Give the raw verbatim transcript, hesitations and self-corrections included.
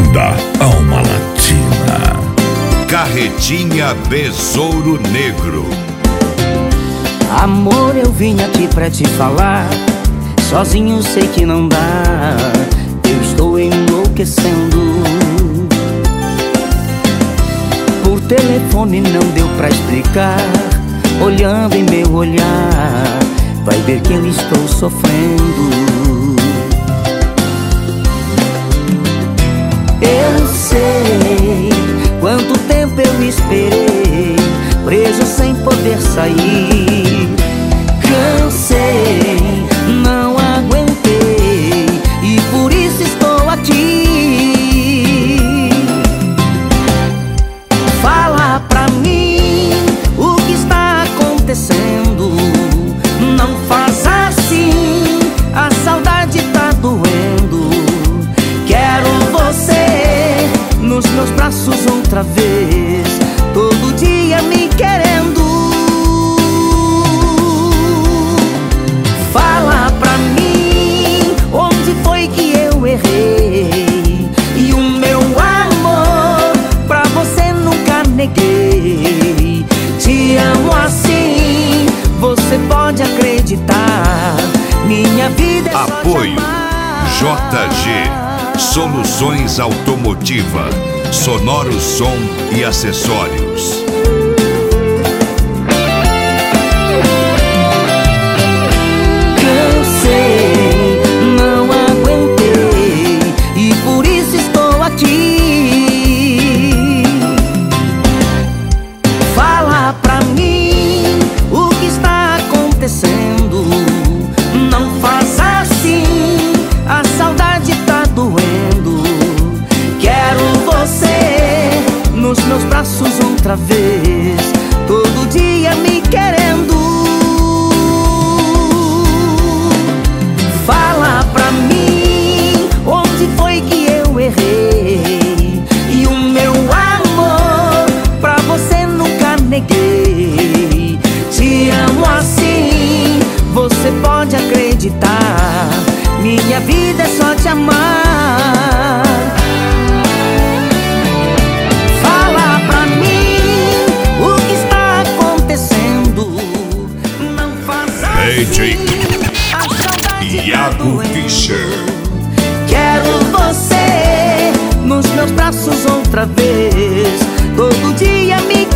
Banda Alma Latina. Carretinha Besouro Negro. Amor, eu vim aqui pra te falar. Sozinho sei que não dá. Eu estou enlouquecendo. Por telefone não deu pra explicar. Olhando em meu olhar, vai ver que eu estou sofrendo. Eu sei quanto tempo eu esperei, preso sem poder sair. Cansei, não aguentei, e por isso estou aqui. Fala pra mim o que está acontecendo. Não faz assim, a saudade tá doendo. Quero você nos meus braços outra vez, todo dia me querendo. Fala pra mim onde foi que eu errei, e o meu amor pra você nunca neguei. Te amo assim, você pode acreditar. Minha vida é só Apoio te amar. J G Soluções Automotiva, Sonoro Som e Acessórios. Cansei, não aguentei, e por isso estou aqui. Fala pra mim o que está acontecendo. Não faz assim, a saudade tá doendo. Quero você nos meus braços outra vez, todo dia me querendo. Fala pra mim onde foi que eu errei, e o meu amor pra você nunca neguei. Te amo assim, você pode acreditar. Minha vida é só te amar. Fala pra mim o que está acontecendo. Não faz D J a saudade tá Iago doendo. Fischer. Quero você nos meus braços outra vez, todo dia me